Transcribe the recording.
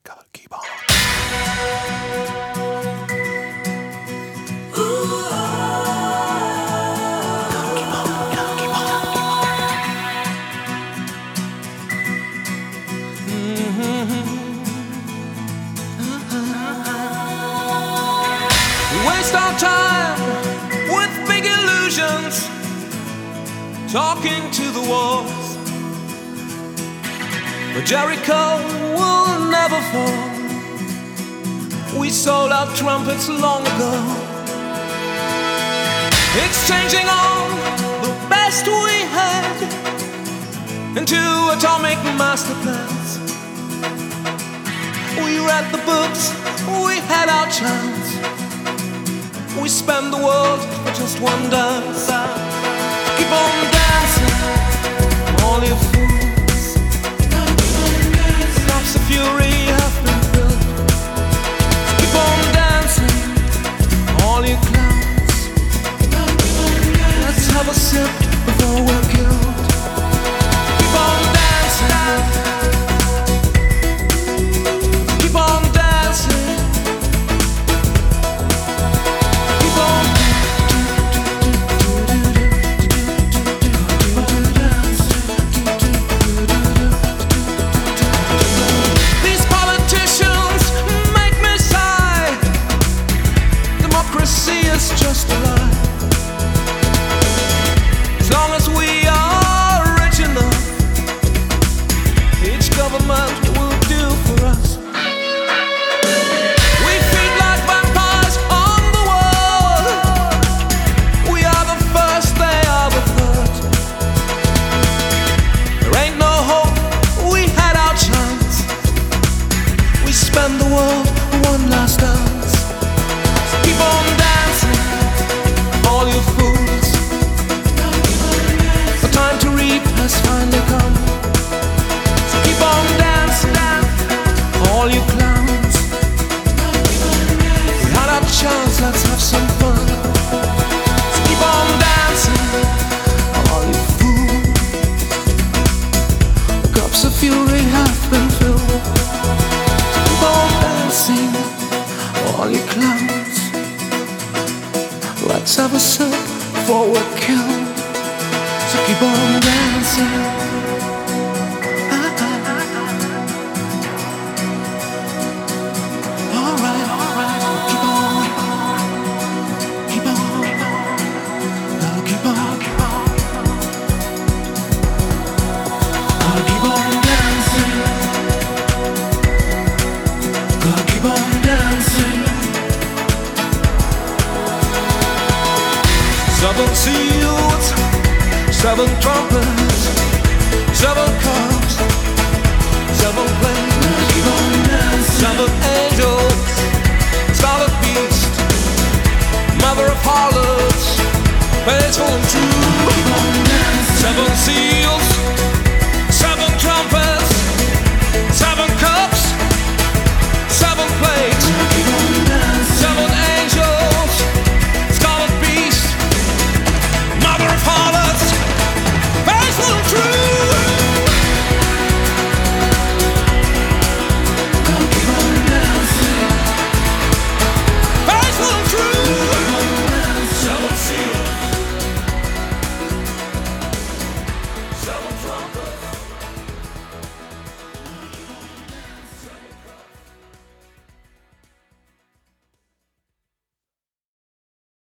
Gotta keep on. Waste our time with big illusions, talking to the walls. But Jericho will never fall. We sold our trumpets long ago, exchanging all the best we had into atomic master plans. We read the books, we had our chance. We spend the world for just one dance. Keep on dancing, all you fools. Drops of fury have been filled. Keep on dancing, all you clowns. Let's have a sip before we're killed. Keep on dancing. Keep on dancing. It's just a lie. As long as we are rich enough, each government will do for us. We feed like vampires on the world. We are the first, they are the third. There ain't no hope, we had our chance. We spend the world one last dance. Keep on dancing, all you fools. The time to reap has finally come. So keep on dancing, all you clowns. We had our chance, let's have some fun. So keep on dancing, all you fools. The cups of fury have been filled. So keep on dancing, all you clowns. Let's have a sip before we're killed. So keep on dancing. Alright, keep on. Keep on. Now keep on. Gotta keep on dancing. Gotta keep on dancing. 7 seals, 7 trumpets, 7